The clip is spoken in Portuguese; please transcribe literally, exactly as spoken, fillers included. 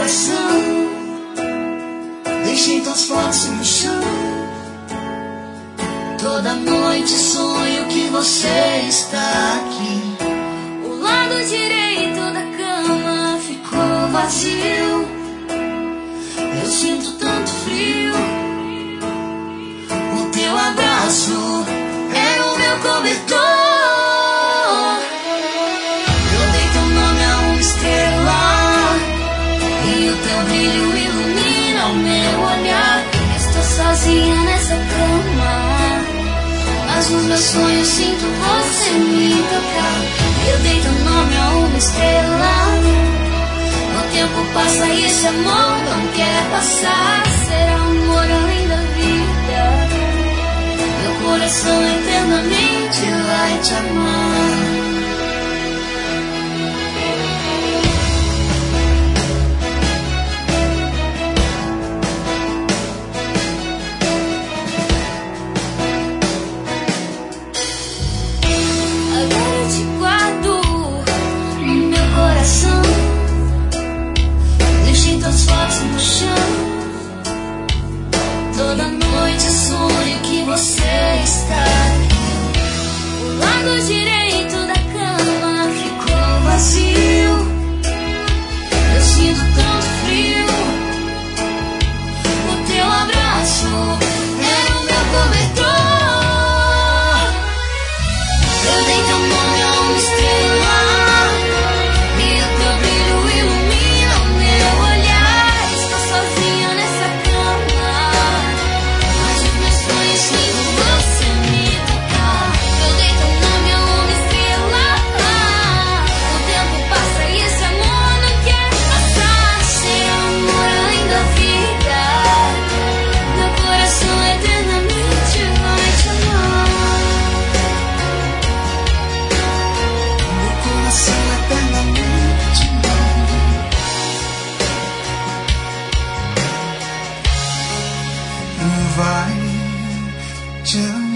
coração. Deixei tuas fotos no chão. Toda noite sonho que você está aqui. O lado direito da cama ficou vazio. Eu sinto tanto frio. O teu abraço era o meu cobertor. Eu dei teu nome a uma estrela e o teu brilho ilumina o meu olhar. Estou sozinha nessa cama, mas nos meus sonhos sinto você me tocar. Eu dei teu nome a uma estrela. O tempo passa e esse amor não quer passar. Será amor além da vida. Meu coração eternamente vai te amar. Deixei tuas fotos no chão. Toda noite sonho que você está aqui. O lado direito da cama ficou vazio. Eu sinto tanto frio. O teu abraço era o meu cobertor. Eu dei teu nome a uma estrela. Vai te amar.